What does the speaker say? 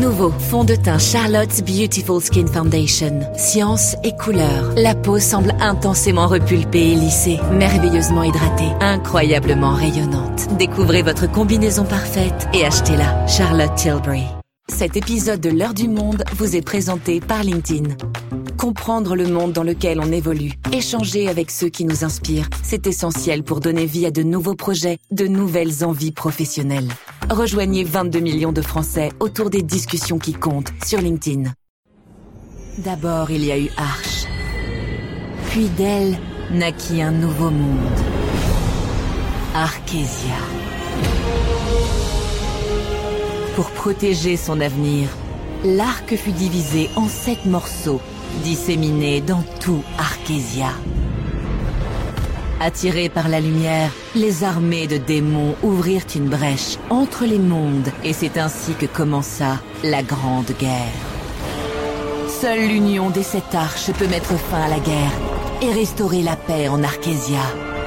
Nouveau fond de teint Charlotte's Beautiful Skin Foundation. Science et couleur. La peau semble intensément repulpée et lissée, merveilleusement hydratée, incroyablement rayonnante. Découvrez votre combinaison parfaite et achetez-la. Charlotte Tilbury. Cet épisode de l'Heure du Monde vous est présenté par LinkedIn. Comprendre le monde dans lequel on évolue, échanger avec ceux qui nous inspirent, c'est essentiel pour donner vie à de nouveaux projets, de nouvelles envies professionnelles. Rejoignez 22 millions de Français autour des discussions qui comptent sur LinkedIn. D'abord, il y a eu Arche. Puis d'elle naquit un nouveau monde. Arkésia. Pour protéger son avenir, l'arc fut divisé en 7 morceaux, disséminés dans tout Arkésia. Attirés par la lumière, les armées de démons ouvrirent une brèche entre les mondes et c'est ainsi que commença la Grande Guerre. Seule l'union des 7 arches peut mettre fin à la guerre et restaurer la paix en Arkésia.